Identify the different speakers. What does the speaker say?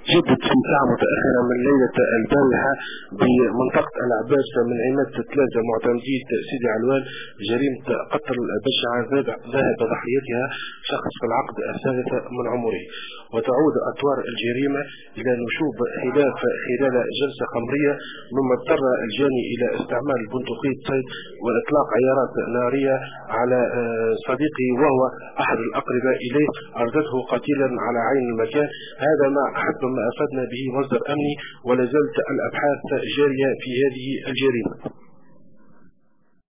Speaker 1: جدت في ساعة متأخرة من ليلة البارحة بمنطقة العباسة من عناد 3 معتمدي سيدي علوان جريمة قتل بشعة ذهب ضحيتها شخص في العقد الثالث من عمره. وتعود أطوار الجريمة إلى نشوب خلال جلسة خمرية، مما اضطر الجاني إلى استعمال بندقية صيد وإطلاق عيارات نارية على صديقه وهو أحد الأقرباء إليه، أردته قتيلا على عين المكان. هذا ما حسب ما أفادنا به مصدر أمني، ولا زالت الأبحاث جارية في هذه الجريمة.